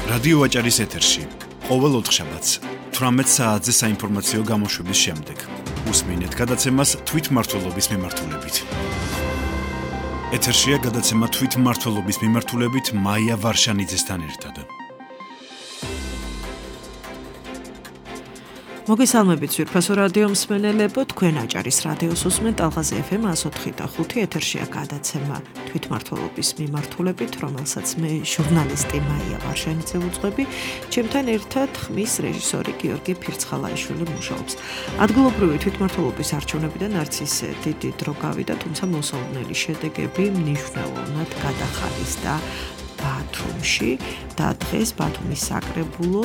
რადიო აჭარის ეთერში ყოველ ოთხშაბათს 18 საათზე საინფორმაციო გამოშვების შემდეგ უსმინეთ გადაცემას თვითმმართველობის მიმართულებით. ეთერშია გადაცემა თვითმმართველობის მიმართულებით მაია ვარშანიძესთან ერთად. მოგესალმებით ვირფასო რადიო მსმენელებო, თქვენ აჭარის რადიოს უსმენთ ალღაზი FM 104.5 ეთერშია გადაცემა თვითმმართველობის მიმართულებით, რომელსაც მე ჟურნალისტი მაია ვარშანიძე ვუძღვები, ჩემთან ერთად ხმის რეჟისორი გიორგი ფირცხალაიშვილი მუშაობს. ადგილობრივი თვითმმართველობის არჩევნებიდან არც ისე დიდი დრო გავიდა, თუმცა მოსალოდნელი შედეგები მნიშვნელოვნად გადახარისდა ბათუმში და დღეს ბათუმის საკრებულო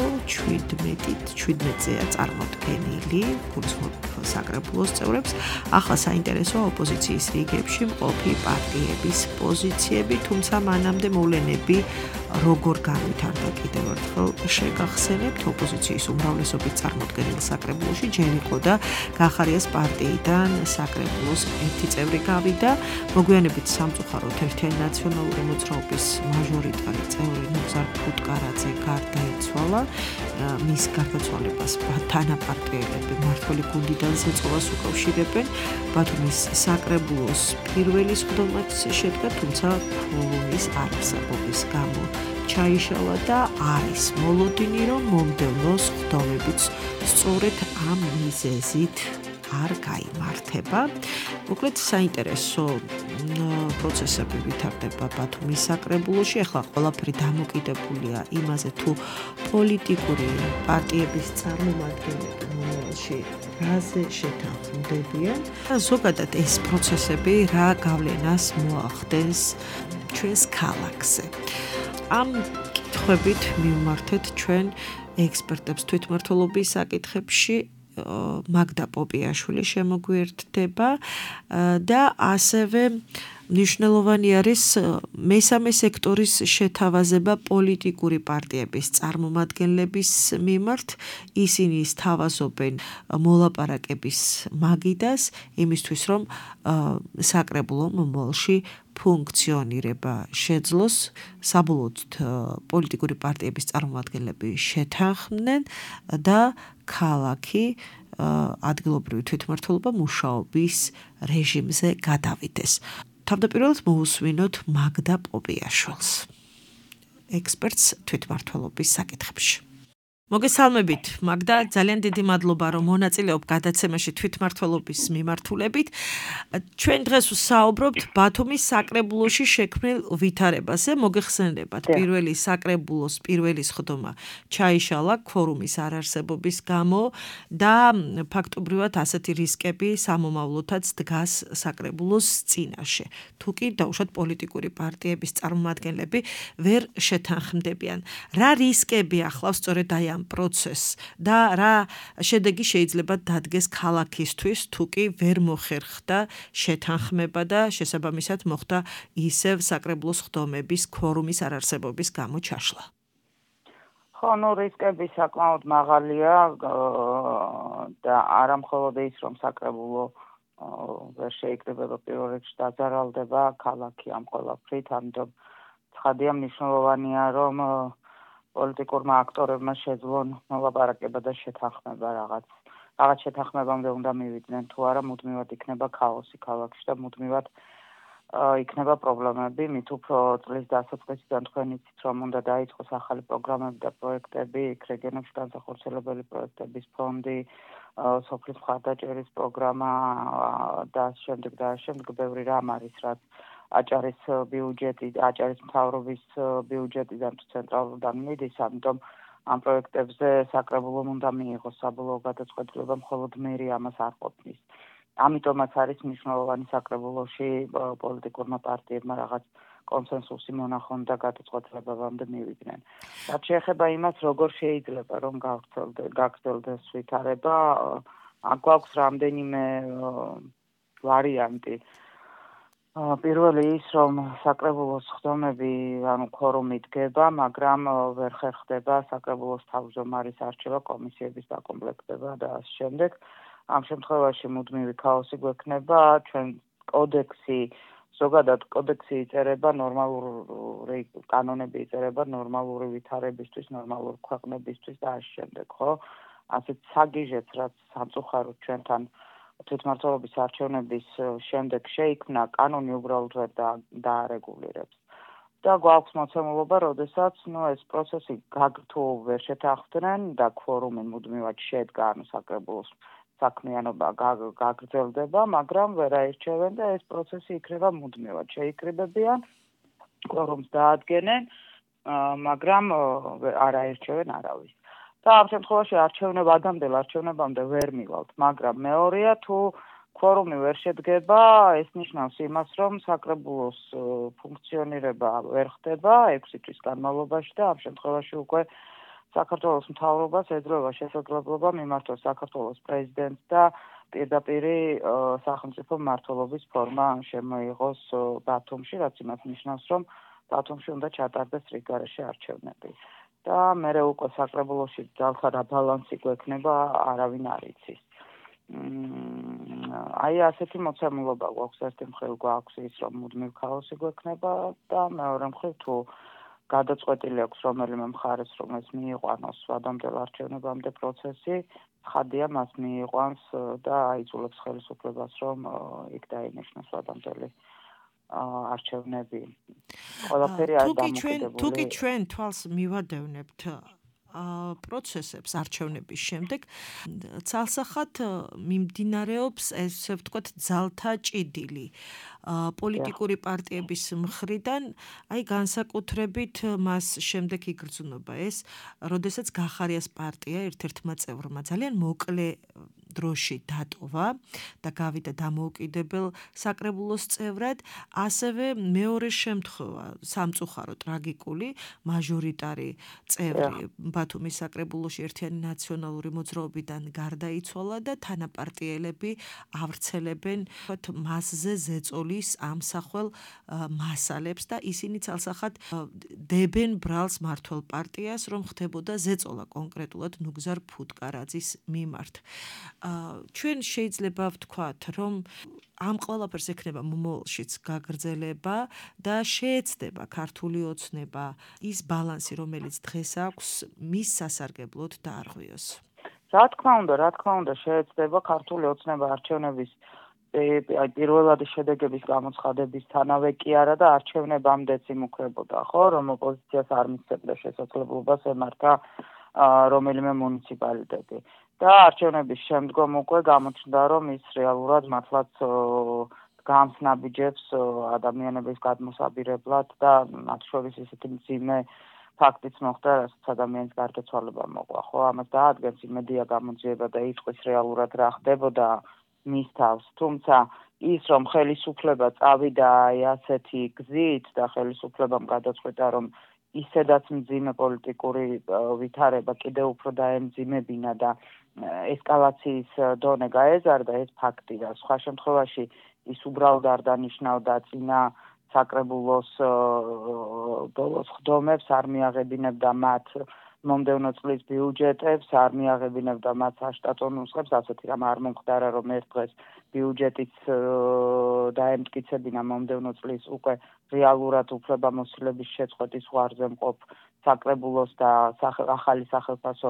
17-ზეა წარმოდგენილი გულისხმობ საკრებულოს წევრებს. ახლა საინტერესოა ოპოზიციის რიგებში მყოფი პარტიების პოზიციები, თუმცა მანამდე მოვლენები როგორ განვითარდა კიდევ ერთხელ შეგახსენებთ. ოპოზიციის უმრავლესობით წარმოდგენილ საკრებულოში ჯერ იყო და გახარიას პარტიიდან საკრებულოს ერთი წევრი გავიდა. მოგვიანებით სამწუხაროდ ერთიანი ნაციონალური მოძრაობის მაჟორიტარი წევრი ნუზარ ფუტკარაძე გარდაიცვალა. მის გარდაცვალებას თანაპარტიელები მმართველი გუნდიდან ზეწოლას უკავშირებენ. ბათუმის საკრებულოს პირველი სხდომაც შედგა, თუმცა ფორუმის არარსებობის გამო ჩაიშალა და არის მოლოდინი, რომ მომდევნო სხდომებიც სწორედ ამ მიზეზით არ გაიმართება. მოკლედ საინტერესო პროცესები ვითარდება ბათუმის საკრებულოში. ახლა ყველაფერი დამოკიდებულია იმაზე, თუ პოლიტიკური პარტიების წარმომადგენლები მომავალში რაზე შეთანხმდებიან. ზოგადად ეს პროცესები რა გავლენას მოახდენს ჩვენს ქალაქზე. ამ კითხვებით მივმართეთ ჩვენ ექსპერტებს თვითმმართველობის საკითხებში. მაგდა პოპიაშვილი შემოგვიერთდება და ასევე მნიშვნელოვანი არის მესამე სექტორის შეთავაზება პოლიტიკური პარტიების წარმომადგენლების მიმართ. ისინი სთავაზობენ მოლაპარაკების მაგიდას იმისთვის, რომ საკრებულო მომავალში ფუნქციონირება შეძლოს. საბოლოოდ პოლიტიკური პარტიების წარმომადგენლები შეთანხმდნენ და ქალაქი ადგილობრივი თვითმმართველობა მუშაობის რეჟიმზე გადავიდეს. თავდაპირველად მოусვინოთ მაგდა პოპიაშვილს, ექსპერტს თვითმმართველობის საკითხებში. მოგესალმებით, მაგდა, ძალიან დიდი მადლობა, რომ მონაწილეობ გადაცემაში თვითმმართველობის მიმართულებით. ჩვენ დღეს ვსაუბრობთ ბათუმის საკრებულოში შექმნილ ვითარებაზე. მოგეხსენებათ, პირველი საკრებულოს პირველი სხდომა ჩაიშალა ქვორუმის არარსებობის გამო და ფაქტობრივად ასეთი რისკები სამომავლოდაც დგას საკრებულოს წინაშე. თუ კი დაუშვათ პოლიტიკური პარტიების წარმომადგენლები ვერ შეთანხმდებიან. რა რისკები ახლავს სწორედ აი ამ პროცესს და რა შედეგი შეიძლება დადგეს ქალაქისთვის, თუ კი ვერ მოხერხდა შეთანხმება და შესაბამისად მოხდა ისევ საკრებულოს სხდომების ქვორუმის არარსებობის გამო ჩაშლა. ხო, რისკები საკმაოდ მაღალია და არა მხოლოდ ის, რომ საკრებულო ვერ შეიკრიბება, პირველ რიგში დაზარალდება ქალაქი ამ ყველაფრით, ამიტომ ცხადია მნიშვნელოვანია, რომ პოლიტიკურმა აქტორებმა შეძლონ მოლაპარაკება და შეთანხმება რაღაც შეთანხმებამდე უნდა მივიდნენ, თუ არა მუდმივად იქნება ქაოსი ქალაქში და მუდმივად იქნება პრობლემები. მით უფრო წლის დასაწყისიდან თქვენ იცით, რომ უნდა დაიწყოს ახალი პროგრამები და პროექტები, იქ რეგიონებში განსახორციელებელი პროექტების ფონდი, სოფლის მხარდაჭერის პროგრამა და შემდეგ ბევრი რამ არის, რაც აჭარის ბიუჯეტი, აჭარის მთავრობის ბიუჯეტიდან თუ ცენტრალურიდან მიდის, ამიტომ ამ პროექტებზე საკრებულომ უნდა მიიღოს საბოლოო გადაწყვეტილება, მხოლოდ მერი ამას არ ყოფნის. ამიტომაც არის მნიშვნელოვანი საკრებულოში პოლიტიკურმა პარტიებმა რაღაც კონსენსუსი მონახონ და გადაწყვეტილებამდე მივიდნენ. რაც შეეხება იმას, როგორ შეიძლება რომ გაგრძელდეს ვითარება, გვაქვს რამდენიმე ვარიანტი. პირველი ის, რომ საკრებულოს სხდომები, ქორუმი დგება, მაგრამ ვერ ხერხდება საკრებულოს თავმჯდომარის არჩევა, კომისიების დაკომპლექტება და ამ შემდეგ. ამ შემთხვევაში მუდმივი ქაოსი გვექნება, ჩვენ კოდექსი ზოგადად კოდექსი იწერება ნორმალური კანონები იწერება ნორმალური ვითარებისთვის, ნორმალური ქვეყნებისთვის და ამ შემდეგ, ხო? ასეთ საგიჟეთ, რაც სამწუხაროდ ჩვენთან თვითმმართველობის არჩევნების შემდეგ შეიქმნა, კანონი უბრალოდ ვერ დაარეგულირებს. და გვაქვს მოცემულობა, როდესაც ეს პროცესი თუ ვერ შეთანხმდნენ და ქორუმი მუდმივად შედგა, საკრებულოს საქმიანობა გაგრძელდება, მაგრამ ვერ აირჩევენ და ეს პროცესი იქნება მუდმივად. შეიკრიბებიან, ქორუმს დაადგენენ, მაგრამ არ აირჩევენ არავის. და ამ შემთხვევაში ადამდელ არჩევნებამდე ვერ მივალთ, მაგრამ მეორეა თუ ქორუმი ვერ შედგება, ეს ნიშნავს იმას, რომ საკრებულოს ფუნქციონირება ვერ ხდება 6 თვის განმავლობაში და ამ შემთხვევაში უკვე საქართველოს მთავრობას ეძლევა შესაძლებლობა მიმართოს საქართველოს პრეზიდენტს და პირდაპირ სახელმწიფო მმართველობის ფორმა შემოიღოს ბათუმში, რაც იმას ნიშნავს, რომ ბათუმში უნდა ჩატარდეს რიგგარეშე არჩევნები. და მერე უკვე საკრებულოში ძალთა რა ბალანსი გვექნება, არავინ არ იცის. აი ასეთი მოცემულობა გვაქვს, ერთი მხრივ გვაქვს ის, რომ მუდმივ ქაოსი გვექნება და მეორე მხრივ თუ გადაწყვეტილი აქვს რომელიმე მხარეს, რომ ეს მიიყვანოს ადამდელ არჩევნებამდე პროცესი, ხადია მას მიიყვანს და აიძულებს ხელისუფლებას, რომ იქ დაინიშნოს ადამდელი არჩევნები. ყველაფერი არის დამოკიდებული. თუკი ჩვენ თვალს მივადევნებთ პროცესებს არჩევნების შემდეგ, ცალსახად მიმდინარეობს ესე ვთქვათ ძალთა ჭიდილი. პოლიტიკური პარტიების მხრიდან, აი განსაკუთრებით მას შემდეგ იგრძნობა ეს, როდესაც გახარიას პარტია ერთ-ერთმა წევრმა ძალიან მოკლე დროში დატოვა და გავიდა დამოუკიდებელ საკრებულოს წევრად, ასევე მეორე შემთხვევა, სამწუხარო ტრაგიკული, მაჟორიტარი წევრი ბათუმის საკრებულოში ერთიანი ნაციონალური მოძრაობიდან გარდაიცვალა და თანაპარტიელები ავრცელებენ მასზე ზეწოლის ამსახველ მასალებს და ისინი ცალსახად დებენ ბრალს მართველ პარტიას, რომ ხდებოდა ზეწოლა კონკრეტულად ნუგზარ ფუტკარაძის მიმართ. ჩვენ შეიძლება ვთქვათ, რომ ამ ყველაფერს ექნება მომავალშიც გაგრძელება და შეეცდება ქართული ოცნება ის ბალანსი, რომელიც დღეს აქვს, მის სასარგებლოდ დაარღვიოს. რა თქმა უნდა, შეეცდება ქართული ოცნება არჩევნების პირველადი შედეგების გამოცხადებისთანავე კი არა და არჩევნებამდეც იმუქრებოდა, ხო, რომ ოპოზიციას არ მისცემდა შესაძლებლობას ემართა რომელიმე მუნიციპალიტეტი. და არჩევნების შემდგომ უკვე გამოჩნდა, რომ ის რეალურად მართლაც გამს ნაბიჯებს ადამიანების გადმოსაბირებლად და მათ შორის ისეთი მძიმე ფაქტიც მოხდა, რასაც ადამიანის გარდაცვალება მოყვა. ხო, ამას დაადგენს იმედია გამოძიება და იტყვის რეალურად რა ხდებოდა მის თავს. თუმცა ის, რომ ხელისუფლება წავიდა ასეთი გზით და ხელისუფლებამ გადაწყვიტა, რომ ისედაც მძიმე პოლიტიკური ვითარება კიდევ უფრო დაემძიმებინა და ესკალაციის დონე გაეზარდა, ეს ფაქტია. სხვა შემთხვევაში ის უბრალოდ არ დანიშნავდა წინა საკრებულოს ბოლოს ხდომებს, არ მიაღებინებდა მათ მომდევნო წლის ბიუჯეტებს, არ მიაღებინებდა მათ საშტატო ნუსხებს, ასეთი რამ არ მომხდარა, რომ ერთ დღეს ბიუჯეტიც დაემტკიცებინა მომდევნო წლის უკვე რეალურად უფლებამოსილების შეწყვეტის ზღვარზე მყოფ საკრებულოს და ახალი სახელმწიფო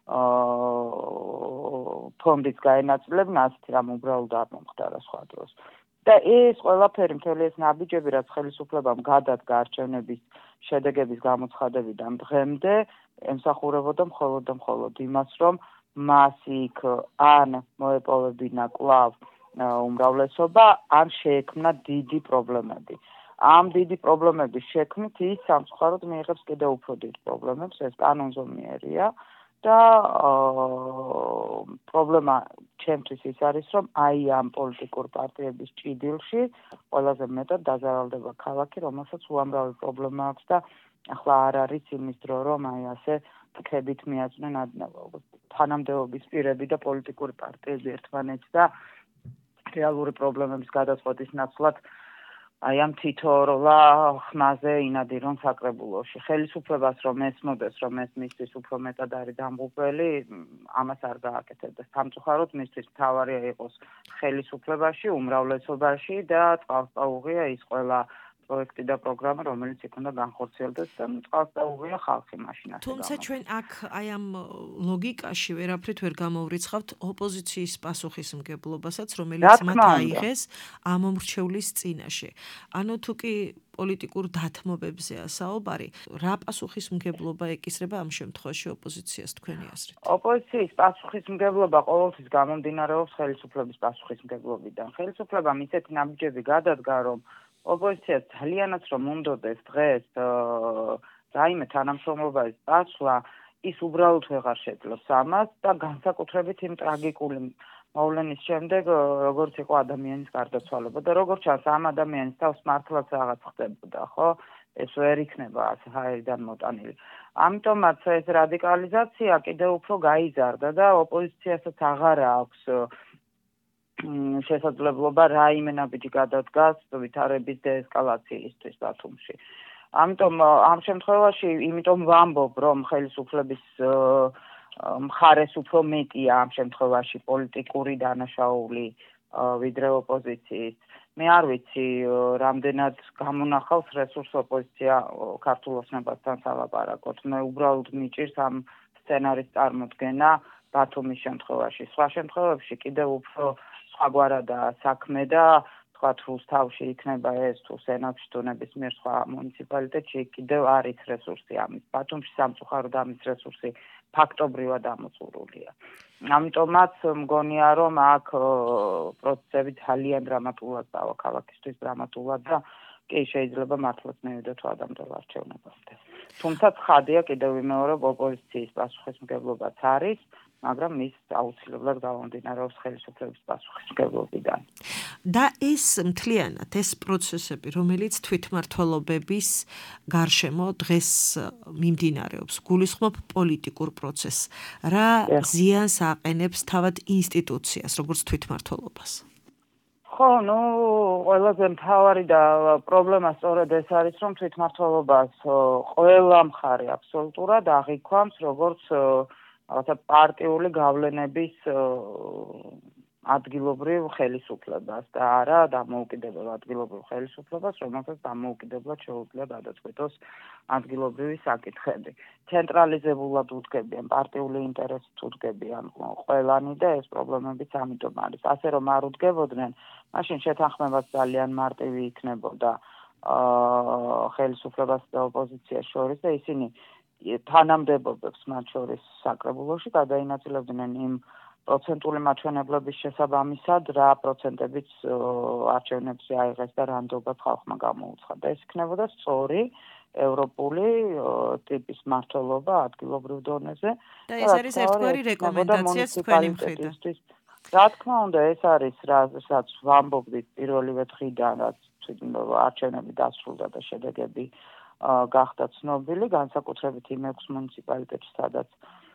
ფონდიც გაენაწილებინა, ასეთი რამ უბრალოდ არ მომხდარა სხვა დროს. და ეს ყველაფერი მთელი ეს ნაბიჯები, რაც ხელისუფლებამ გადადგა არჩევნების შედეგების გამოცხადებიდან დღემდე, ემსახურებოდა მხოლოდ იმას, რომ მას იქ ან მოეპოვებინა კვლავ უმრავლესობა, ან შეექმნა დიდი პრობლემები. ამ დიდი პრობლემების შექმნით ის სამწუხაროდ მიიღებს კიდევ უფრო დიდ პრობლემებს, ეს კანონზომიერია. და პრობლემა ჩემთვის ის არის, რომ აი ამ პოლიტიკურ პარტიების ჭიდილში ყველაზე მეტად დაზარალდება ქალაქი, რომელსაც უამრავი პრობლემა აქვს და ახლა არ არის იმის დრო, რომ აი ასე თქებით მიაწვნენ თანამდებობის პირები და პოლიტიკური პარტიები ერთმანეთს და რეალური პრობლემების გადაწყვეტის ნაცვლად აი ამ თითოეულა ხმაზე ინადი რომ საკრებულოში ხელისუფლებას რომ ესმოდეს რომ ეს მისთვის უფრო მეტად არის დამღუპველი ამას არ გააკეთებდა სამწუხაროდ მისთვის მთავარია იყოს ხელისუფლებაში უმრავლესობაში და წყალსაუღია ის ყველა პროექტი და პროგრამა რომელიც იქ უნდა განხორციელდეს და წყალსაუღია ხალხი მაშინ ასე თუმცა ჩვენ აქ აი ამ ლოგიკაში ვერაფრით ვერ გამოვრიცხავთ ოპოზიციის პასუხისმგებლობასაც რომელიც მათ აიღეს ამომრჩევლის წინაშე. ანუ თუ კი პოლიტიკურ დათმობებზეა საუბარი, რა პასუხისმგებლობა ეკისრება ამ შემთხვევაში ოპოზიციას თქვენი აზრით? ოპოზიციის პასუხისმგებლობა ყოველთვის გამომდინარეობს ხელისუფლების პასუხისმგებლობიდან. ხელისუფლებამ ისეთი ნაბიჯები გადადგა, რომ ოპოზიციას ძალიანაც რომ უნდოდეს დღეს რაიმე თანამშრომლობის წასვლა, ის უბრალოდ ვეღარ შეძლოს ამას და განსაკუთრებით იმ ტრაგიკული მოვლენის შემდეგ, როგორც იყო ადამიანის გარდაცვალება და როგორც ჩანს ამ ადამიანის თავს მართლაც რაღაც ხდებოდა, ხო? ეს ვერ იქნება ასე ჰაერიდან მოტანილი. ამიტომაც ეს რადიკალიზაცია კიდევ უფრო გაიზარდა და ოპოზიციასაც აღარ აქვს შესაძლებლობა რაიმე ნაბიჯი გადადგას ვითარების დეესკალაციისთვის ბათუმში. ამიტომ ამ შემთხვევაში იმიტომ ვამბობ, რომ ხელისუფლების მხარეს უფრო მეტია ამ შემთხვევაში პოლიტიკური დანაშაული ვიდრე ოპოზიციის. მე არ ვიცი, რამდენად გამონახავს რესურს ოპოზიცია ქართულ ოცნებასთან სალაპარაკოთ. მე უბრალოდ მიჭირს ამ სცენარის წარმოდგენა ბათუმის შემთხვევაში. სხვა შემთხვევებში კიდევ უფრო სხვაგვარადაა საქმე და თქვათ რუსთავში იქნება ეს თუ სენატში თუ ნებისმიერ სხვა მუნიციპალიტეტში კიდევ არის რესურსი ამის. ბათუმში სამწუხაროდ ამის რესურსი ფაქტობრივად ამოწურულია. ამიტომაც მგონია რომ აქ პროცესები ძალიან დრამატულად დავა ქალაქისთვის დრამატულად და კი შეიძლება მართლაც მივიდეთ ადამიანთა არჩევნებამდე. თუმცა ცხადია კიდევ ვიმეორებ ოპოზიციის პასუხისმგებლობაც არის, მაგრამ ის აუცილებლად გამომდინარეობს ხელისუფლების პასუხისმგებლობიდან. და ეს მთლიანად ეს პროცესები, რომელიც თვითმმართველობების გარშემო დღეს მიმდინარეობს, გულისხმობ პოლიტიკურ პროცესს, რა ზიანს აყენებს თავად ინსტიტუციას, როგორც თვითმმართველობას? ხო, ყველაზე მთავარი და პრობლემა სწორედ ეს არის, რომ თვითმმართველობას ყველა მხარე აბსოლუტურად აღიქვამს, როგორც რაღაცა პარტიული გავლენების ადგილობრივ ხელისუფლებას და არა დამოუკიდებელ ადგილობრივ ხელისუფლებას, რომელსაც დამოუკიდებლად შეუძლია გადაწყვეტოს ადგილობრივი საკითხები. ცენტრალიზებულად უდგებიან, პარტიული ინტერესით უდგებიან ყველანი და ეს პრობლემებიც ამიტომ არის. ასე რომ არ უდგებოდნენ, მაშინ შეთანხმებაც ძალიან მარტივი იქნებოდა ხელისუფლებას და ოპოზიციას შორის და ისინი თანამდებობებს მათ შორის საკრებულოში გადაინაწილებდნენ იმ პროცენტული მაჩვენებლების შესაბამისად, რა პროცენტებიც არჩევნებზე აიღეს და რა ნდობად ხალხმა გამოუცხადა. ეს იქნებოდა სწორი ევროპული ტიპის მმართველობა ადგილობრივ დონეზე. და ეს არის ერთგვარი რეკომენდაციაც თქვენი მხრიდან. რა თქმა უნდა, ეს არის რასაც ვამბობდით პირველივე დღიდან, რაც არჩევნები დასრულდა და შედეგები გახდა ცნობილი, განსაკუთრებით იმ 6 მუნიციპალიტეტში, სადაც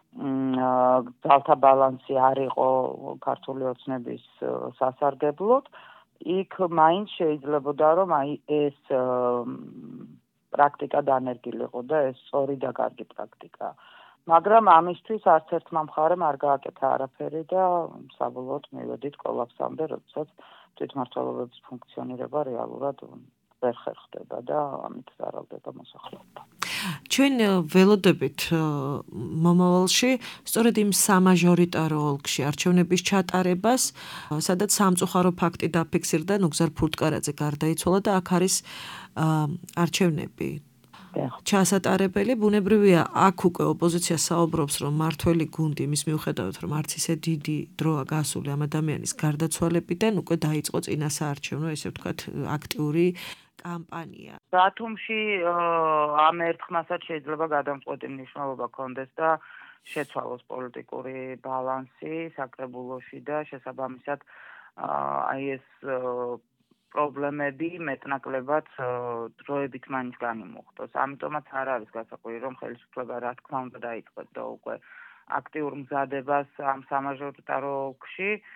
ძალთა ბალანსი არ იყო ქართული ოცნების სასარგებლოდ, იქ მაინც შეიძლებოდა, რომ აი ეს პრაქტიკა დანერგილიყო და ეს სწორი და კარგი პრაქტიკაა. მაგრამ ამისთვის არც ერთმა მხარემ არ გააკეთა არაფერი და საბოლოოდ მივედით კოლაფსამდე, როდესაც თვითმმართველობების ფუნქციონირება რეალურად ვერ ხერხდება და ამით ზარალდება მოსახლეობა. ჩვენ ველოდებით მომავალში სწორედ იმ სამაჟორიტარო ოლქში არჩევნების ჩატარებას, სადაც სამწუხარო ფაქტი დაფიქსირდა, ნუგზარ ფურტკარაძე გარდაიცვალა და აქ არის არჩევნები ჩასატარებელი. ბუნებრივია, აქ უკვე ოპოზიცია საუბრობს, რომ მართველი გუნდი მის მიუხედავად, რომ არც ისე დიდი დროა გასული ამ ადამიანის გარდაცვალებიდან, უკვე დაიწყო წინასაარჩევნო, ესე ვთქვათ, აქტიური კამპანია. ბათუმში ამ ერთხმასაც შეიძლება გადამწყვეტი მნიშვნელობა ჰქონდეს და შეცვალოს პოლიტიკური ბალანსი საკრებულოში და შესაბამისად აი ეს პრობლემები მეტნაკლებად დროებით მაინც განიმუხტოს. ამიტომაც არ არის გასაკვირი, რომ ხელისუფლება რა თქმა უნდა დაიწყებდა უკვე აქტიურ მზადებას ამ სამაჟორიტარო ოლქში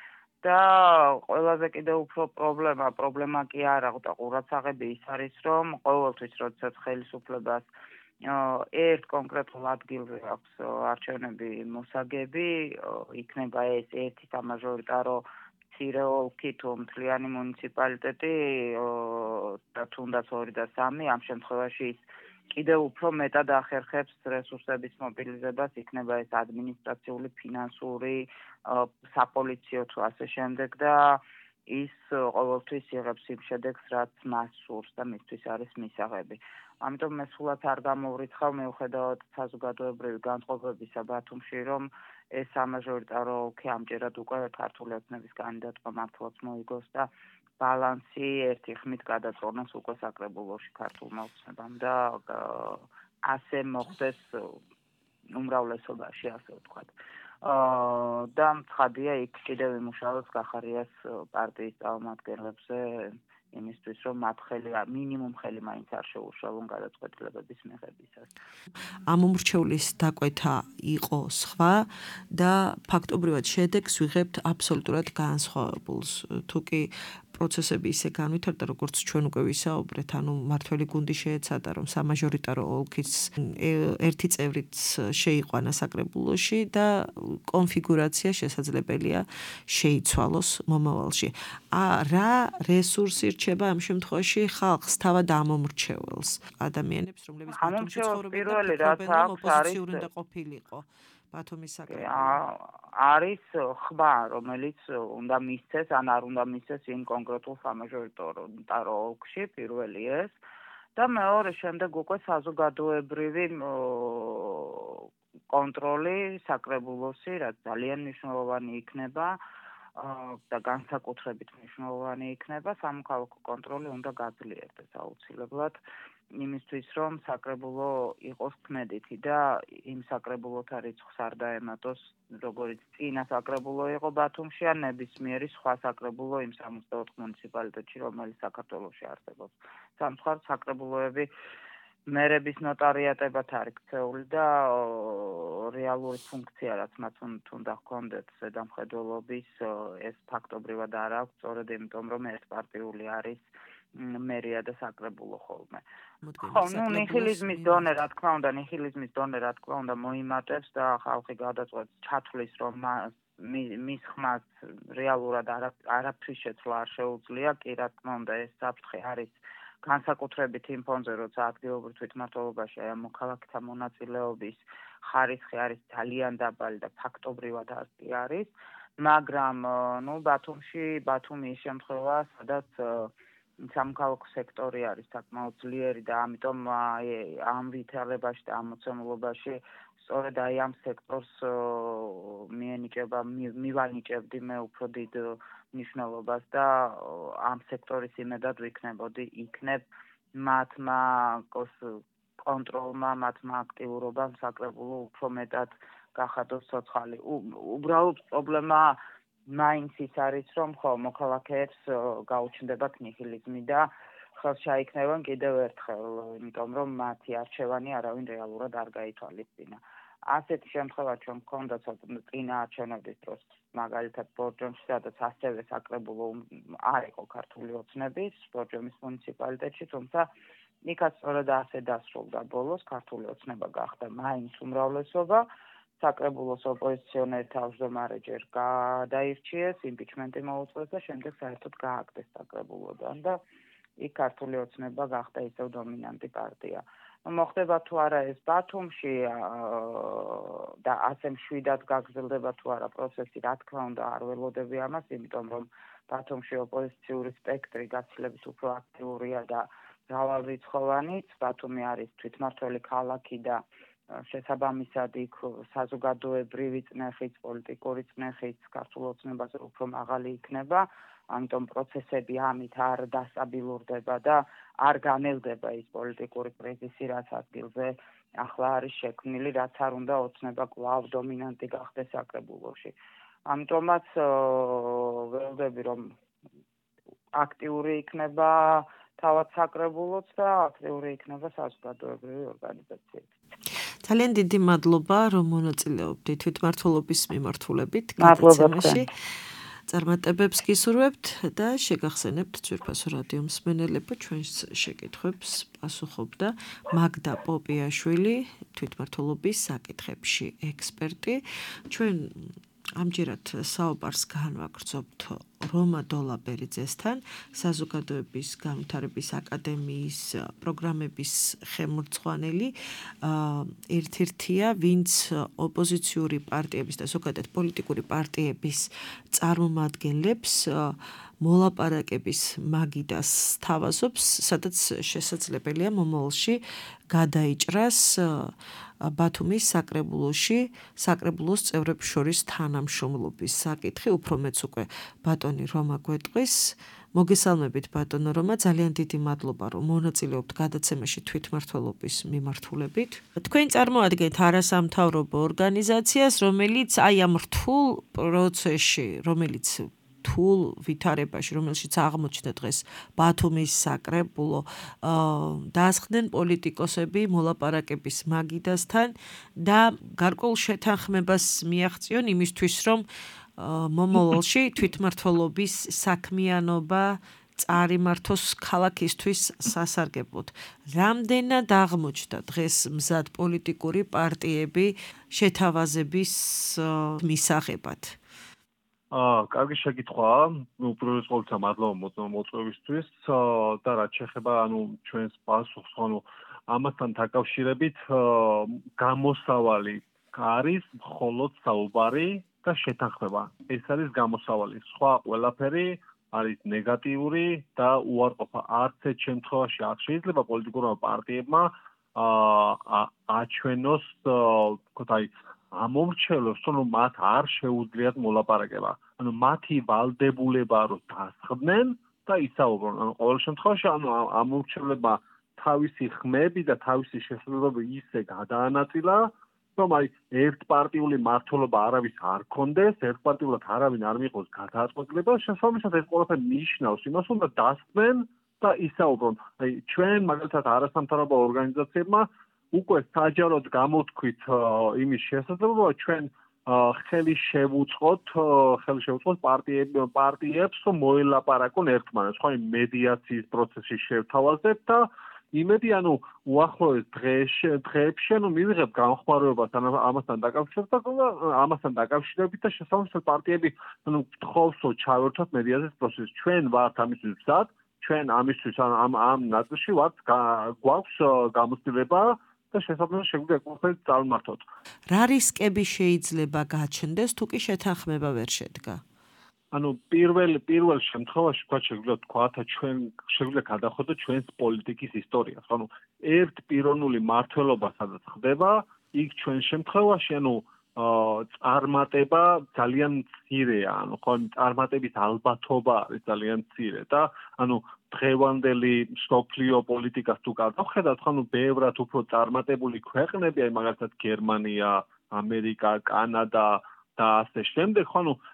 და ყველაზე კიდევ უფრო პრობლემა კი არა და ყურადსაღები ის არის, რომ ყოველთვის როდესაც ხელისუფლებას ერთ კონკრეტულ ადგილზე აქვს არჩევნები მოსაგები, იქნება ეს ერთი სამაჟორიტარო მცირე ოლქი თუ მთლიანი მუნიციპალიტეტი და თუნდაც 2 და 3, ამ შემთხვევაში ის კიდევ უფრო მეტად ახერხებს რესურსების მობილიზებას, იქნება ეს ადმინისტრაციული, ფინანსური, საპოლიციო თუ ასე შემდეგ და ის ყოველთვის იღებს იმ შედეგს, რაც მას სურს და მისთვის არის მისაღები. ამიტომ მე სულაც არ გამოვრიცხავ მიუხედავად საზოგადოებრივი განწყობებისა ბათუმში, რომ ეს სამაჟორიტარო ოლქი ამჯერად უკვე ქართული ოცნების კანდიდატმა მართლაც მოიგოს და ბალანსი ერთი ხმით გადაწონას უკვე საკრებულოში ქართულმა ოცნებამ და ასე მოხდეს უმრავლესობაში, ასე ვთქვათ. და ცხადია იქ კიდევ იმუშავებს გახარიას პარტიის წარმომადგენლებზე იმისთვის, რომ მათ მინიმუმ ხელი მაინც არ შეუშალონ გადაწყვეტილებების მიღებისას. ამ უმრჩევლის დაკვეთა იყო სხვა და ფაქტობრივად შედეგს ვიღებთ აბსოლუტურად განსხვავებულს. თუკი პროცესები ისე განვითარდა, როგორც ჩვენ უკვე ვისაუბრეთ, ანუ მართველი გუნდი შეეცადა, რომ სამაჟორიტარო ოლქის ერთი წევრიც შეიყვანა საკრებულოში და კონფიგურაცია შესაძლებელია შეიცვალოს მომავალში. რა რესურსი რჩება ამ შემთხვევაში ხალხს, თავად ამ უმრჩეველს, ადამიანებს, რომლებიც ბათუმში ცხოვრობენ და ფიქრობენ, რომ ოპოზიციური უნდა ყოფილიყო ბათუმის საკრებულო. არის ხმა, რომელიც უნდა მისცეს, ან არ უნდა მისცეს იმ კონკრეტულ სამაჟორიტარო ოლქში, პირველი ეს და მეორე შემდეგ უკვე საზოგადოებრივი კონტროლი საკრებულოსი, რაც ძალიან მნიშვნელოვანი იქნება და განსაკუთრებით მნიშვნელოვანი იქნება, სამოქალაქო კონტროლი უნდა გაძლიერდეს აუცილებლად იმისთვის, რომ საკრებულო იყოს ქმედითი და იმ საკრებულოთა რიცხვს არ დაემატოს, როგორც წინა საკრებულო იყო ბათუმში, ან ნებისმიერი სხვა საკრებულო იმ 64 მუნიციპალიტეტში, რომელიც საქართველოში არსებობს. სამწუხაროდ საკრებულოები მერების ნოტარიატებად არის ქცეული და რეალური ფუნქცია, რაც მათ უნდა ჰქონდეთ ზედამხედველობის, ეს ფაქტობრივად არ აქვს, სწორედ იმიტომ, რომ ერთპარტიული არის მერია და საკრებულო ხოლმე. ნიჰილიზმის დონე, რა თქმა უნდა, მოიმატებს და ხალხი გადაწყვეტს ჩათვლის, რომ მის ხმას რეალურად არაფრის შეცვლა არ შეუძლია, კი რა თქმა უნდა, ეს საფრთხე არის განსაკუთრებით იმ ფონზე, როცა ადგილობრივ თვითმმართველობაში ამ მოქალაქეთა მონაწილეობის ხარისხი არის ძალიან დაბალი და ფაქტობრივად არც არის, მაგრამ ბათუმი ის შემთხვევა, სადაც სამოქალაქო სექტორი არის საკმაოდ ძლიერი და ამიტომ ამ ვითარებაში და ამ მოცემულობაში სწორედ ამ სექტორს მივანიჭებდი მე უფრო დიდ მნიშვნელობას და ამ სექტორის იმედად იქნებ მათმა კონტროლმა, მათმა აქტიურობამ საკრებულო უფრო მეტად გახადოს ცოცხალი. უბრალოდ პრობლემა მაინც ის არის, რომ მოქალაქეებს გაუჩნდებათ ნიჰილიზმი და ხელს ჩაიქნევენ კიდევ ერთხელ, იმიტომ რომ მათი არჩევანი არავინ რეალურად არ გაითვალისწინა. ასეთი შემთხვევა ჩვენ გვქონდა წინა არჩევნების დროს, მაგალითად ბორჯომში, სადაც ასევე საკრებულო არ იყო ქართული ოცნების ბორჯომის მუნიციპალიტეტში, თუმცა იქაც სწორედ ასე დასრულდა ბოლოს, ქართული ოცნება გახდა მაინც უმრავლესობა. საკრებულოს ოპოზიციონერი თავმჯდომარე ჯერ გადაირჩიეს, იმპიჩმენტი მოუწყვეს და შემდეგ საერთოდ გააგდეს საკრებულოდან და იქ ქართული ოცნება გახდა ისევ დომინანტი პარტია. მოხდება თუ არა ეს ბათუმში და ასე მშვიდად გაგრძელდება თუ არა პროცესი, რა თქმა უნდა არ ველოდები ამას, იმიტომ რომ ბათუმში ოპოზიციური სპექტრი გაცილებით უფრო აქტიურია და მრავალრიცხოვანიც. ბათუმი არის თვითმმართველი ქალაქი და შესაბამისად იქ საზოგადოებრივი წნეხიც, პოლიტიკური წნეხიც ქართულ ოცნებაზე უფრო მაღალი იქნება, ამიტომ პროცესები ამით არ დასტაბილურდება და არ განელდება ის პოლიტიკური კრიზისი, რაც ადგილზე ახლა არის შექმნილი, რაც არ უნდა ოცნება კვლავ დომინანტი გახდეს საკრებულოში. ამიტომაც ველოდები, რომ აქტიური იქნება თავად საკრებულოც და აქტიური იქნება საზოგადოებრივი ორგანიზაციები. ძალიან დიდი მადლობა, რომ მონაწილეობდით თვითმმართველობის მიმართულებით გადაცემაში. წარმატებებს გისურვებთ და შეგახსენებთ ძვირფასო რადიო მსმენელებო, ჩვენს შეკითხვებს პასუხობდა მაგდა პოპიაშვილი, თვითმმართველობის საკითხებში ექსპერტი. ჩვენ ამჯერად საუბარს განვაგრძობთ რომა დოლაბერიძესთან, საზოგადოების განვითარების აკადემიის პროგრამების ხელმძღვანელი, ერთ-ერთია, ვინც ოპოზიციური პარტიების და ზოგადად პოლიტიკური პარტიების წარმომადგენლებს მოლაპარაკების მაგიდას თავაზობს, სადაც შესაძლებელია მომავალში გადაიჭრას ბათუმის საკრებულოს წევრებს შორის თანამშრომლობის საკითხი, უფრო მეც უკვე ბატონი რომა გვეტყვის. მოგესალმებით ბატონო რომა, ძალიან დიდი მადლობა რომ მონაწილეობთ გადაცემაში თვითმმართველობის მიმართულებით. თქვენ წარმოადგენთ არასამთავრობო ორგანიზაციას, რომელიც აი ამ რთულ პროცესში, რომელიც რთულ ვითარებაში, რომელშიც აღმოჩნდა დღეს ბათუმის საკრებულო, დაასხდნენ პოლიტიკოსები მოლაპარაკების მაგიდასთან და გარკვეულ შეთანხმებას მიაღწიონ იმისთვის, რომ მომავალში თვითმმართველობის საქმიანობა წარიმართოს ქალაქისთვის სასარგებლოდ. რამდენად აღმოჩნდა დღეს მზად პოლიტიკური პარტიები შეთავაზების მისაღებად? კარგი შეკითხვაა. უპირველეს ყოვლისა მადლობა მოწვევისთვის და რაც შეეხება ჩვენს პასუხს, ამასთან დაკავშირებით გამოსავალი არის მხოლოდ საუბარი და შეთანხმება. ეს არის გამოსავალი. სხვა ყველაფერი არის ნეგატიური და უარყოფა. არც ერთ შემთხვევაში არ შეიძლება პოლიტიკურმა პარტიებმა აჩვენოს, ამომრჩევლებს, რომ მათ არ შეუძლიათ მოლაპარაკება. მათი ვალდებულება რომ დასხდნენ და ისაუბრონ. ყოველ შემთხვევაში ამომრჩევლებმა თავისი ხმები და თავისი შესაძლებლობები ისე გადაანაწილა, რომ ერთპარტიული მმართველობა არავის არ კონდეს, ერთპარტიულად არავინ არ მიიღოს გადაწყვეტილება, შესაბამისად ეს ყველაფერი ნიშნავს იმას, რომ დასხდნენ და ისაუბრონ. ჩვენ მაგალითად არასამთავრობო ორგანიზაციებმა უკვე საჯაროდ გამოვთქვით იმის შესაძლებლობა, ჩვენ ხელი შევუწყოთ პარტიებს, რომ მოელაპარაკონ ერთმანეთს, მედიაციის პროცესში შევთავაზებთ და იმედი, უახლოეს დღეებში მივიღებ განხმარებებას ამასთან დაკავშირებით და შესაბამისად პარტიები გთხოვს ჩავერთოთ მედიაციის პროცესში. ჩვენ ვართ ამისთვის მზად, ჩვენ ამისთვის ამ ნაწილში ვართ, გვაქვს გამოცდილება და შესაბამისად შეგვიძლია ყველაფერი წარმართოთ. რა რისკები შეიძლება გაჩნდეს, თუ კი შეთანხმება ვერ შედგა? პირველ შემთხვევაში შეგვიძლია თქვათ, ჩვენ შეგვიძლია გადავხედოთ ჩვენს პოლიტიკის ისტორიას. ერთ პიროვნული მმართველობა სადაც ხდება, იქ ჩვენ შემთხვევაში წარმატება ძალიან მცირეა, წარმატების ალბათობა არის ძალიან მცირე და დღევანდელი მსოფლიო პოლიტიკას თუ გადავხედავთ, ბევრად უფრო წარმატებული ქვეყნები, მაგალითად გერმანია, ამერიკა, კანადა და ასე შემდეგ,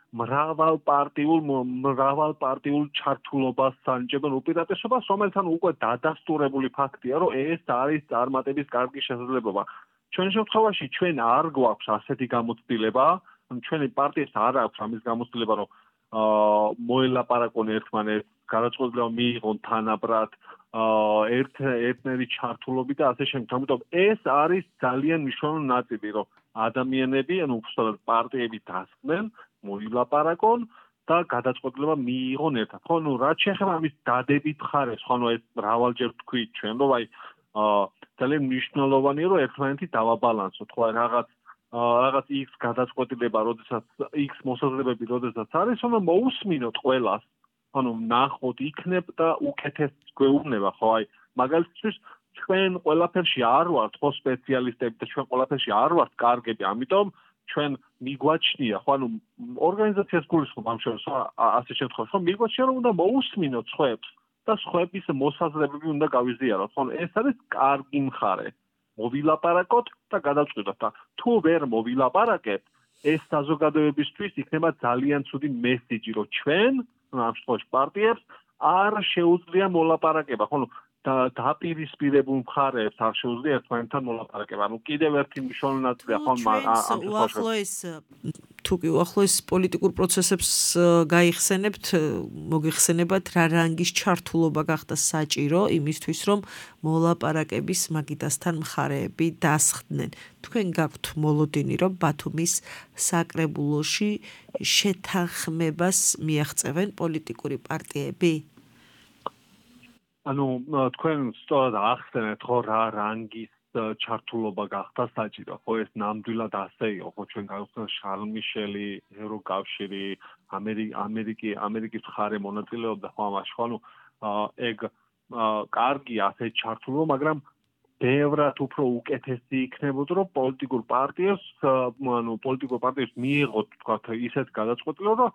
მრავალპარტიულ ჩართულობას ანიჭებენ უპირატესობას, რომელთან უკვე დადასტურებული ფაქტია, რომ ეს არის წარმატების კარგი შესაძლებლობა. ჩვენ შემთხვევაში ჩვენ არ გვაქვს ასეთი გამოცდილება, ჩვენი პარტიას არ აქვს ამის გამოცდილება, რომ მოელაპარაკონ ერთმანეთს, გადაწყვეტილება მიიღონ თანაბრად, ერთნაირი ჩართულობით და ასე შემდეგ. ამიტომ ეს არის ძალიან მნიშვნელოვანი ნაწილი, რომ ადამიანები, პარტიები დასხდნენ, მოილაპარაკონ და გადაწყვეტილება მიიღონ ერთად. რაც შეეხება ამის დადებით ხარეს, ეს მრავალჯერ ვთქვით ჩვენ, რომ ძალიან მნიშვნელოვანია, რომ ერთმანეთი დავაბალანსოთ, რაღაც X გადაწყვეტილება, როდესაც X მოსაზრებები, როდესაც არის, მოусმინოთ ყველას. ნახოთ იქნებ და უკეთეს გვეუბნება, მაგალითად ჩვენ ყველაფერში არ ვართ სპეციალისტები და ჩვენ ყველაფერში არ ვართ კარგები, ამიტომ ჩვენ მიგვაჩნია, ორგანიზაციას გულისხმობ ამ შორის, ასე შემთხვევაში, მიგვაჩნია, რომ უნდა მოусმინოთ სხვებს და სხვების მოსაზრებები უნდა გავიზიაროთ. ეს არის კარგი მხარე. მოვილაპარაკოთ და გადავწყვიტოთ და თუ ვერ მოვილაპარაკებთ, ეს საზოგადოებისთვის იქნება ძალიან ცუდი მესიჯი, რომ ჩვენ ამ შემთხვევაში პარტიებს არ შეუძლია მოლაპარაკება, დაპირისპირებულ მხარეებს არ შეუძლია ერთმანეთთან მოლაპარაკება. კიდევ ერთი მნიშვნელოვანი ნაწილია, უახლოეს თუ კი უახლოეს პოლიტიკურ პროცესებს გაიხსენებთ, მოგიხსენებათ რა რანგის ჩართულობა გახდა საჭირო იმისთვის, რომ მოლაპარაკების მაგიდასთან მხარეები დასხდნენ. თქვენ გაქვთ მოლოდინი, რომ ბათუმის საკრებულოში შეთანხმებას მიაღწევენ პოლიტიკური პარტიები? ანუ თქვენ სწორად ახსენეთ, ხო რა რანგის ჩართულობა გახდა საჭირო. ხო ეს ნამდვილად ასე იყო, ხო ჩვენ გავხსენეთ შარლ მიშელი, ევროკავშირი, ამერიკის მხარე მონაწილეობდა ხო ამაში, ხო ანუ ეგ კარგი ასეთ ჩართულობა, მაგრამ ბევრად უფრო უკეთესი იქნებოდა, რომ პოლიტიკურ პარტიებს მიიღოთ თქვათ ისეთ გადაწყვეტილება, რომ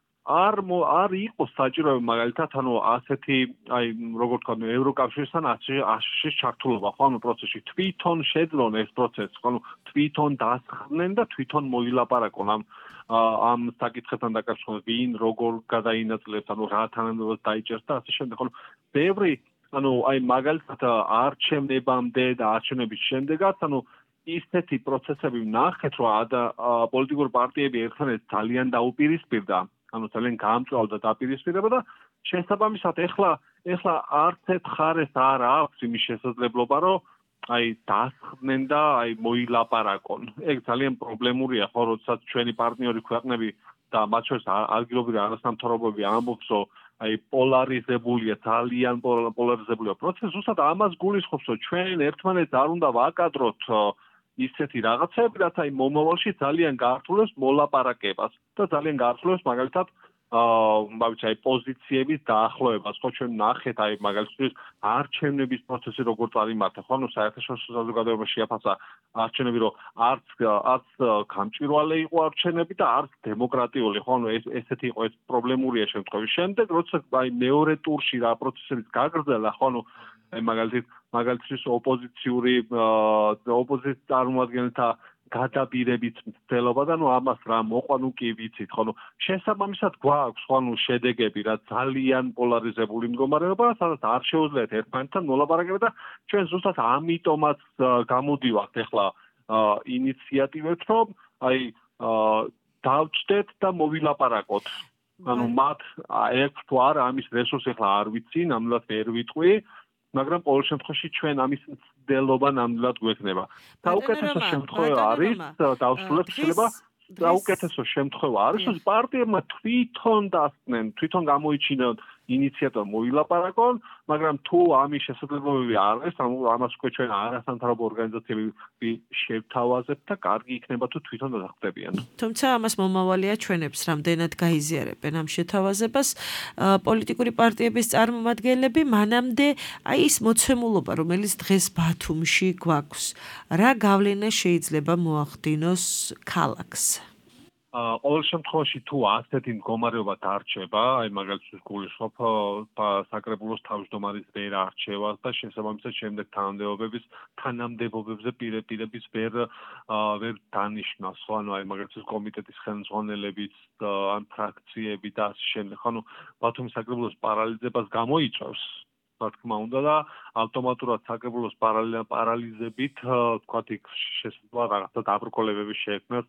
არ იყოს საჭირო მაგალითად ანუ ასეთი აი როგორ თქვა ევროკავშირთან ასში ჩართულობა ხო ანუ პროცესში თვითონ შეძლონ ეს პროცესი ხო ანუ თვითონ დასხდნენ და თვითონ მოილაპარაკონ ამ საკითხებთან დაკავშირებით ვინ როგორ გადაინაწილებს ანუ რა თანამდებობას დაიჭერს და ასე შემდეგ ხო ბევრი ანუ აი მაგალითად არჩევნებამდე და არჩევნების შემდეგაც ანუ ისეთი პროცესები ვნახეთ რომ პოლიტიკური პარტიები ერთმანეთს ძალიან დაუპირისპირდა ანუ ძალიან გაამწვავდა დაპირისპირება და შესაბამისად ეხლა არც ერთ მხარეს არ აქვს იმის შესაძლებლობა რომ აი დასხდნენ და აი მოილაპარაკონ. ეგ ძალიან პრობლემურია ხო როდესაც ჩვენი პარტნიორი ქვეყნები და მათ შორის ადგილობრივი არასამთავრობოები ამბობს რომ აი პოლარიზებულია ძალიან პოლარიზებულია პროცესი ზუსტად ამას გულისხმობს რომ ჩვენ ერთმანეთს არ უნდა ვაკადროთ ისეთი რაღაცები, რაც აი მომავალში ძალიან გაართულებს მოლაპარაკებას და ძალიან გაართულებს მაგალითად აი პოზიციების დაახლოებას. ხო ჩვენ ნახეთ აი მაგალითად არჩევნების პროცესი როგორ წარიმართა. ხო ანუ საერთაშორისო საზოგადოებაში შეაფასა არჩევნები, რომ არც გამჭვირვალე იყო არჩევნები და არც დემოკრატიული. ხო ანუ ესეთი იყო ეს პრობლემურია შემთხვევის. შემდეგ როცა აი მეორე ტურში რა პროცესებიც გაგრძელა, ხო ანუ აი მაგალითად ოპოზიციის წარმომადგენელთა გადაბირებით მცდელობა და ნუ ამას რა მოყვა ნუ კი ვიცით ხო ნუ შესაბამისად გვაქვს ხო ნუ შედეგები რა ძალიან პოლარიზებული მდგომარეობა სადაც არ შეუძლიათ ერთმანეთთან მოლაპარაკება და ჩვენ ზუსტად ამიტომაც გამოდივართ ახლა ინიციატივებს რომ აი დავჭდეთ და მოვილაპარაკოთ ანუ მათ აქვს თუ არა ამის რესურსი ახლა არ ვიცი ნამდვილად ვერ ვიტყვი მაგრამ ყოველ შემთხვევაში ჩვენ ამის მცდელობა ნამდვილად გვექნება. საუკეთესო შემთხვევა არის დავსრულებთ შეიძლება საუკეთესო შემთხვევა არის რომ პარტიებმა თვითონ დასწნენ, თვითონ გამოიჩინონ ინიციატივა მოილაპარაკონ, მაგრამ თუ ამის შესაძლებლობები არ არის, ანუ ამას უკვე ჩვენ არასამთავრობო ორგანიზაციები შევთავაზებთ და კარგი იქნება თუ თვითონ დახტებიან. თუმცა ამას მომავალია ჩვენებს რამდენად გაიზიარებენ ამ შეთავაზებას პოლიტიკური პარტიების წარმომადგენლები მანამდე აი ის მოცემულობა რომელიც დღეს ბათუმში გვაქვს რა გავლენა შეიძლება მოახდინოს ქალაქს ყოველ შემთხვევაში თუ ასეთი მდგომარეობა დარჩება, აი მაგალითად გულისხმობ საკრებულოს თავმჯდომარის ვერ არჩევას და შესაბამისად შემდეგ თანამდებობებზე პირების ვერ დანიშნავს, ხო ანუ აი მაგალითად კომიტეტის ხელმძღვანელებიც ან ფრაქციები და ასე შემდეგ, ანუ ბათუმის საკრებულოს პარალიზებას გამოიწვევს რა თქმა უნდა და ავტომატურად საკრებულოს პარალიზებით თქვათ იქ შესაძლოა რაღაცა დაბრკოლებები შეექმნას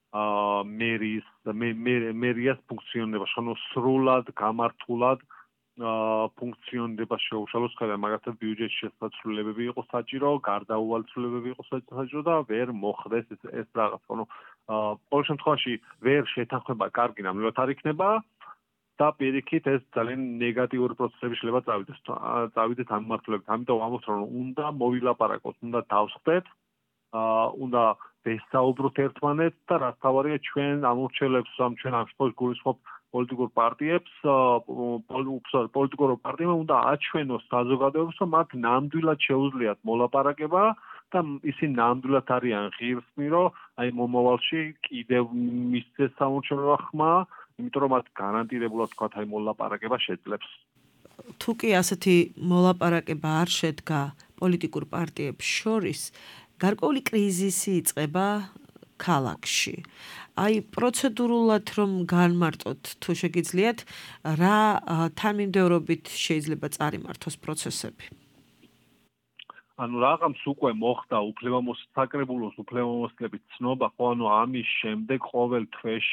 მერიას ფუნქციონირებას, ანუ სრულად გამართულად ფუნქციონირება შეუშალოს ხდება, მაგალითად ბიუჯეტის შესაცვლილებები იყო საჭირო, გარდაუვალი ცვლილებები იყო საჭირო და ვერ მოხდეს ეს რაღაც, ანუ ყოველ შემთხვევაში ვერ შეთანხმება კარგი ნამდვილად არ იქნება და პირიქით ეს ძალიან ნეგატიური პროცესები შეიძლება წავიდეს ამ მიმართულებით. ამიტომ ამბობთ რომ უნდა მოვილაპარაკოთ, უნდა დავსხდეთ, უნდა ვესაუბროთ ერთმანეთს და რაც თავარია ჩვენ ამორჩევლებს ჩვენ ამ შემთხვევაში გულისხმობ პოლიტიკურ პარტიებს, პოლიტიკურ პარტიებმა უნდა აჩვენოს საზოგადოებას, რომ მათ ნამდვილად შეუძლიათ მოლაპარაკება და ისინი ნამდვილად არიან ღირსნი, რომ აი მომავალში კიდევ მისცეს სამორჩევლო ხმა, იმიტომ რომ მათ გარანტირებულად თქვათ აი მოლაპარაკება შეძლებს. თუ კი ასეთი მოლაპარაკება არ შედგა პოლიტიკურ პარტიებს შორის გარკვეული კრიზისი იწყება ქალაქში. აი პროცედურულად რომ განმარტოთ თუ შეგიძლიათ რა თანმიმდევრობით შეიძლება წარიმართოს პროცესები. ანუ რაღაც უკვე მოხდა საკრებულოს უფლებამოსილებით ცნობა, ხო, ანუ ამის შემდეგ ყოველ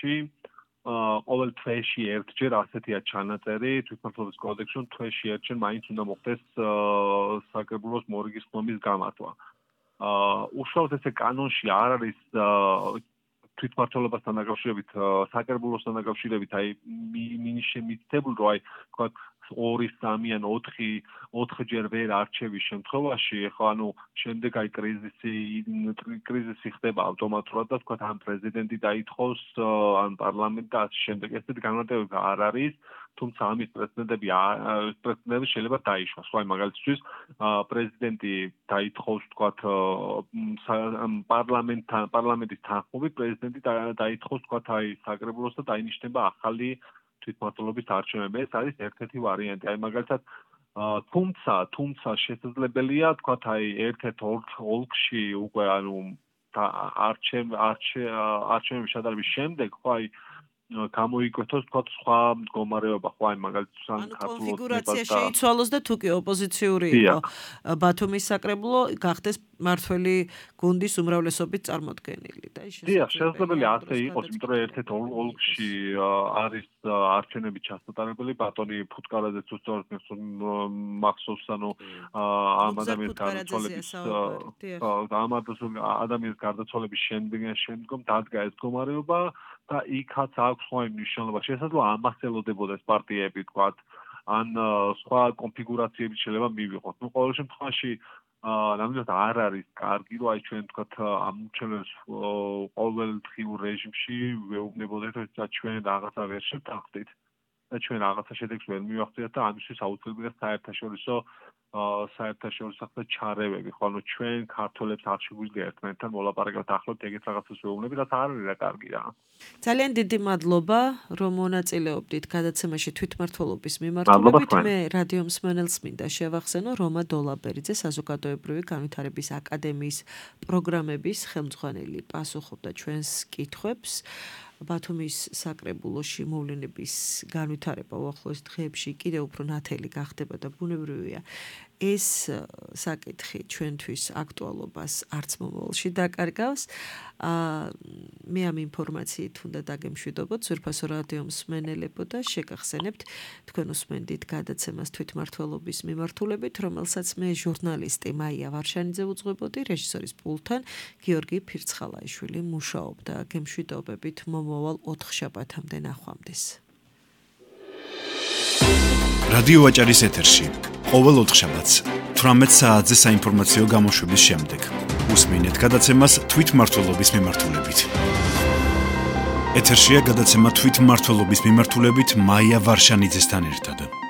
თვეში ერთჯერ ასეთია ჩანაწერი თვითმმართველობის კოდექსში, თვეში ერთჯერ მაინც უნდა მოხდეს საკრებულოს მორიგის ხმის გამართვა. უშუალოდ ესე კანონში არ არის თვითმმართველობასთან დაკავშირებით, საკრებულოსთან დაკავშირებით, აი მინიმუმი რომ აი თქვა 2, 3 ან 4ჯერ ვერ არჩევის შემთხვევაში, ხო, ანუ შემდეგ აი კრიზისი ხდება ავტომატურად და თქვა ან პრეზიდენტი დაითხოვს, ან პარლამენტი და ასე შემდეგ. ესეთი განმარტებები არ არის, თუმცა ამის პრეცედენტები შეიძლება დაიშვას. აი მაგალითისთვის პრეზიდენტი დაითხოვს, თქვა პარლამენტის თანხმობით პრეზიდენტი დაითხოვს, თქვა აი საკრებულოს და დაინიშნება ახალი თვითმმართველობის არჩევნები. ეს არის ერთ-ერთი ვარიანტი. აი მაგალითად თუმცა შესაძლებელია თქვა აი ერთ-ერთ ოლქში უკვე ანუ არჩევნების ჩატარების შემდეგ ხო აი გამოიკვეთოს თქვა სხვა მდგომარეობა ხო აი მაგალითად ანუ კონფიგურაცია შეიცვალოს და თუკი ოპოზიციური იყო ბათუმის საკრებულო გახდეს მართველი გუნდის უმრავლესობით წარმოდგენილი და შესაძლებელია ასე იყოს, იმიტომ რომ ერთ-ერთ ოლქში არის არჩევნები ჩასატარებელი, ბატონი ფუტკარაძეც უწევს მახსოვს, ანუ ამ ადამიანის გარდაცვალების შემდგომ დადგა ეს მდგომარეობა და იქაც აქვს სხვა მნიშვნელობა. შესაძლოა ამას ელოდებოდეს პარტიები, თქვათ, ან სხვა კონფიგურაციები შეიძლება მივიღოთ. ნუ ყოველ შემთხვევაში ნამდვილად არ არის კარგი, რომ აი ჩვენ თქვათ ამჩნევს ყოველდღიურ რეჟიმში ვეუბნებოდეთ, რომ ჩვენ რაღაცა ვერ შევთანხმდით და ჩვენ რაღაცა შედეგს ვერ მივახციეთ და ამისთვის აუცილებელია საერთაშორისო ჩარევები, ხო, ანუ ჩვენ ქართველებს არ შეგვიძლია ერთმანეთთან მოლაპარაკებთ, ახლობთ ეგეთ რაღაცას ვეუბნები, რაც არ არის რა კარგი რა. ძალიან დიდი მადლობა, რომ მონაწილეობდით გადაცემაში თვითმმართველობის მიმართულებით. მე რადიო მსმენელს მინდა შევახსენო რომა დოლაბერიძე, საზოგადოებრივი განვითარების აკადემიის პროგრამების ხელმძღვანელი, პასუხობდა ჩვენს კითხვებს. ბათუმის საკრებულოში მოვლენების განვითარება უახლოეს დღეებში კიდევ უფრო ნათელი გახდება და ბუნებრივია ეს საკითხი ჩვენთვის აქტუალობას არც მომავალში დაკარგავს. მე ამ ინფორმაციით უნდა დაგემშვიდობოთ ძვირფასო რადიო მსმენელებო და შეგახსენებთ თქვენ უსმენდით გადაცემას თვითმმართველობის მიმართულებით, რომელსაც მე ჟურნალისტი მაია ვარშანიძე უძღვებოდი, რეჟისორის პულტთან გიორგი ფირცხალაიშვილი მუშაობდა. გემშვიდობებით მომავალ 4 შაბათამდე ნახვამდის. რადიო ვაჭარის ეთერში ყოველ 4 შაბათს 18 საათზე საინფორმაციო გამოშვების შემდეგ უსმინეთ გადაცემას თვითმმართველობის მიმართულებით. ეთერშია გადაცემა თვითმმართველობის მიმართულებით მაია ვარშანიძესთან ერთად.